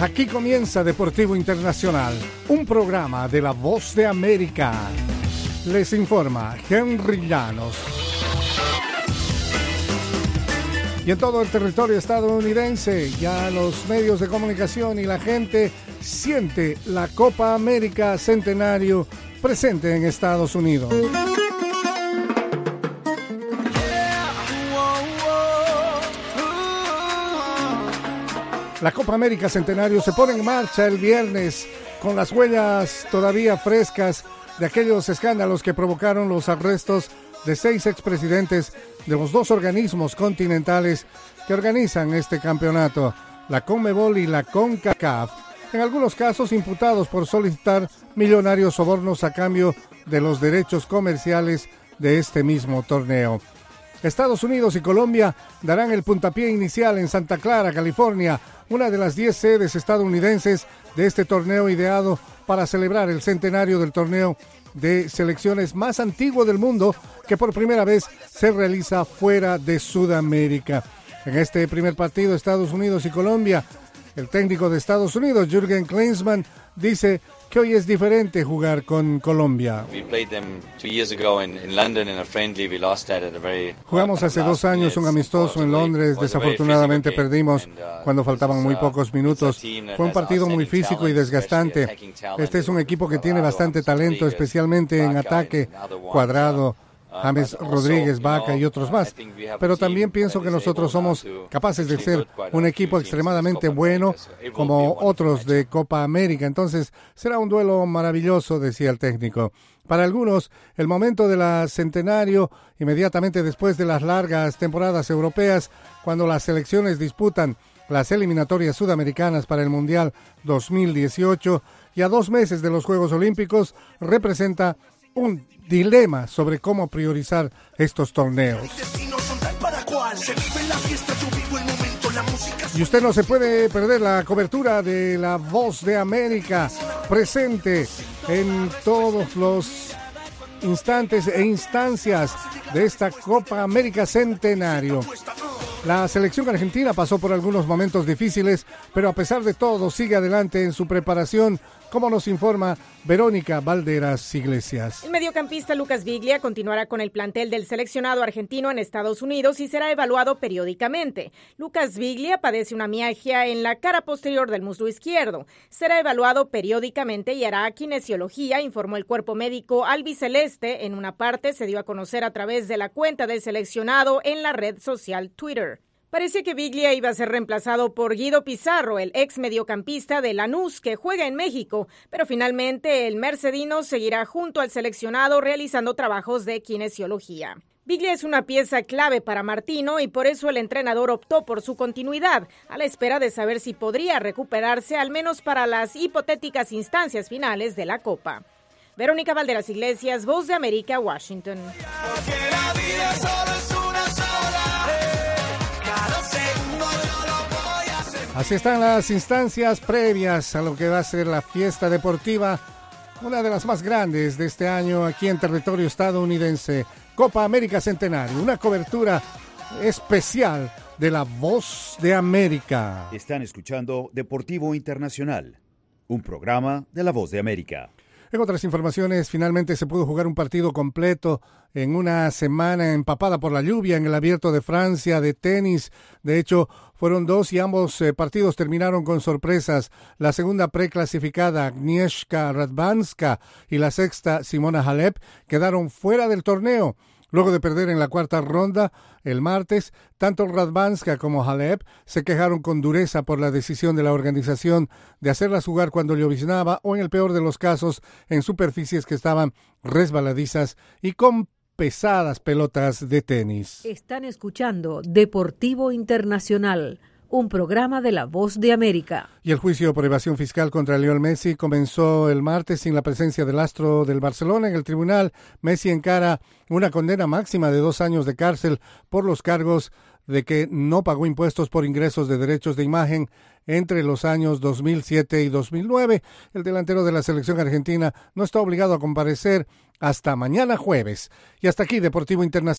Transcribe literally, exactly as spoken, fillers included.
Aquí comienza Deportivo Internacional, un programa de La Voz de América. Les informa Henry Llanos. Y en todo el territorio estadounidense, ya los medios de comunicación y la gente siente la Copa América Centenario presente en Estados Unidos. La Copa América Centenario se pone en marcha el viernes con las huellas todavía frescas de aquellos escándalos que provocaron los arrestos de seis expresidentes de los dos organismos continentales que organizan este campeonato, la CONMEBOL y la CONCACAF, en algunos casos imputados por solicitar millonarios sobornos a cambio de los derechos comerciales de este mismo torneo. Estados Unidos y Colombia darán el puntapié inicial en Santa Clara, California, una de las diez sedes estadounidenses de este torneo ideado para celebrar el centenario del torneo de selecciones más antiguo del mundo, que por primera vez se realiza fuera de Sudamérica. En este primer partido, Estados Unidos y Colombia, el técnico de Estados Unidos, Jürgen Klinsmann, dice que hoy es diferente jugar con Colombia. Jugamos hace dos años un amistoso en Londres, desafortunadamente perdimos cuando faltaban muy pocos minutos. Fue un partido muy físico y desgastante. Este es un equipo que tiene bastante talento, especialmente en ataque, Cuadrado, James Rodríguez, Vaca y otros más. Pero también pienso que nosotros somos capaces de ser un equipo extremadamente bueno como otros de Copa América. Entonces será un duelo maravilloso, decía el técnico. Para algunos, el momento de la centenario, inmediatamente después de las largas temporadas europeas, cuando las selecciones disputan las eliminatorias sudamericanas para el Mundial dos mil dieciocho y a dos meses de los Juegos Olímpicos, representa un dilema sobre cómo priorizar estos torneos. Y usted no se puede perder la cobertura de La Voz de América, presente en todos los instantes e instancias de esta Copa América Centenario. La selección argentina pasó por algunos momentos difíciles, pero a pesar de todo sigue adelante en su preparación, como nos informa Verónica Valderas Iglesias. El mediocampista Lucas Biglia continuará con el plantel del seleccionado argentino en Estados Unidos y será evaluado periódicamente. Lucas Biglia padece una mialgia en la cara posterior del muslo izquierdo. Será evaluado periódicamente y hará kinesiología, informó el cuerpo médico albiceleste. En una parte se dio a conocer a través de la cuenta del seleccionado en la red social Twitter. Parecía que Biglia iba a ser reemplazado por Guido Pizarro, el ex mediocampista de Lanús, que juega en México, pero finalmente el mercedino seguirá junto al seleccionado realizando trabajos de kinesiología. Biglia es una pieza clave para Martino y por eso el entrenador optó por su continuidad, a la espera de saber si podría recuperarse al menos para las hipotéticas instancias finales de la Copa. Verónica Valderas Iglesias, Voz de América, Washington. Así están las instancias previas a lo que va a ser la fiesta deportiva, una de las más grandes de este año aquí en territorio estadounidense, Copa América Centenario, una cobertura especial de La Voz de América. Están escuchando Deportivo Internacional, un programa de La Voz de América. En otras informaciones, finalmente se pudo jugar un partido completo en una semana empapada por la lluvia en el Abierto de Francia de tenis. De hecho, fueron dos y ambos eh, partidos terminaron con sorpresas. La segunda preclasificada, Agnieszka Radwanska, y la sexta, Simona Halep, quedaron fuera del torneo. Luego de perder en la cuarta ronda el martes, tanto Radwanska como Halep se quejaron con dureza por la decisión de la organización de hacerlas jugar cuando lloviznaba o, en el peor de los casos, en superficies que estaban resbaladizas y con pesadas pelotas de tenis. Están escuchando Deportivo Internacional, un programa de La Voz de América. Y el juicio por evasión fiscal contra Lionel Messi comenzó el martes sin la presencia del astro del Barcelona en el tribunal. Messi encara una condena máxima de dos años de cárcel por los cargos de que no pagó impuestos por ingresos de derechos de imagen entre los años dos mil siete y dos mil nueve. El delantero de la selección argentina no está obligado a comparecer hasta mañana jueves. Y hasta aquí Deportivo Internacional.